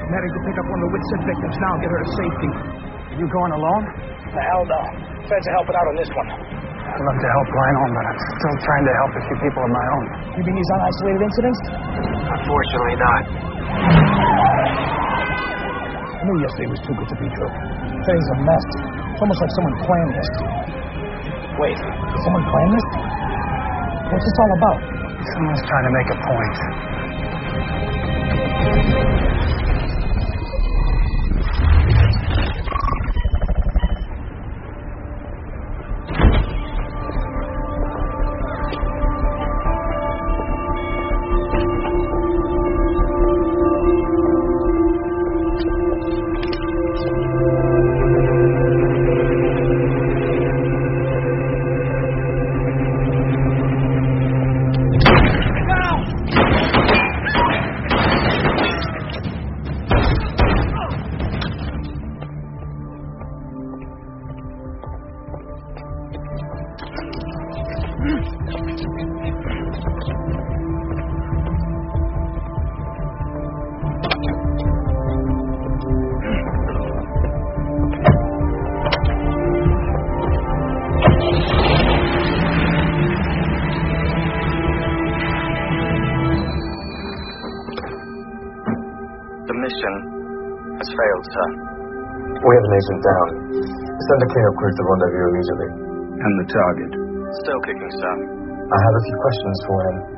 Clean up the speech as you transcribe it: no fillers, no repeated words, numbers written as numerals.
Mary can pick up one of the Whitsett victims now and get her to safety. You going alone? The hell no. Feds are helping out on this one. I'd love to help Reinhold, but I'm still trying to help a few people of my own. You mean these unisolated incidents? Unfortunately not. I knew yesterday was too good to be true. Today's a mess. It's almost like someone planned this. Wait, did someone plan this? What's this all about? Someone's trying to make a point. The mission has failed, sir. We have an agent down. Send a cleanup crew to rendezvous immediately. And the target? Still kicking, sir. I have a few questions for him.